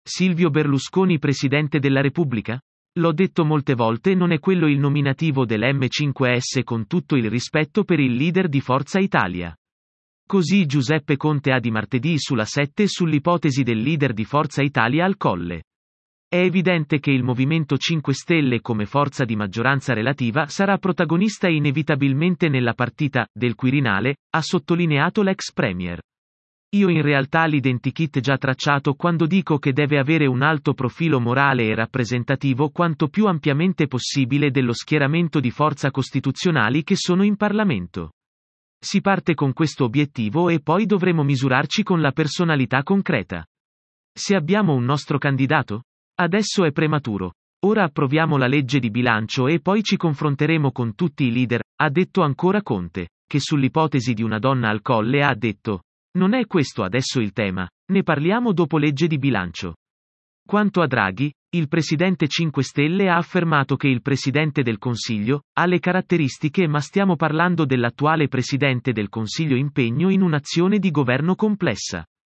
Silvio Berlusconi Presidente della Repubblica? L'ho detto molte volte, non è quello il nominativo dell'M5S, con tutto il rispetto per il leader di Forza Italia. Così Giuseppe Conte ha di martedì sulla 7 sull'ipotesi del leader di Forza Italia al Colle. È evidente che il Movimento 5 Stelle come forza di maggioranza relativa sarà protagonista inevitabilmente nella partita del Quirinale, ha sottolineato l'ex premier. Io in realtà l'identikit già tracciato quando dico che deve avere un alto profilo morale e rappresentativo quanto più ampiamente possibile dello schieramento di forza costituzionali che sono in Parlamento. Si parte con questo obiettivo e poi dovremo misurarci con la personalità concreta. Se abbiamo un nostro candidato? Adesso è prematuro. Ora approviamo la legge di bilancio e poi ci confronteremo con tutti i leader, ha detto ancora Conte, che sull'ipotesi di una donna al Colle ha detto: non è questo adesso il tema, ne parliamo dopo legge di bilancio. Quanto a Draghi, il presidente 5 Stelle ha affermato che il presidente del Consiglio ha le caratteristiche, ma stiamo parlando dell'attuale presidente del Consiglio impegno in un'azione di governo complessa.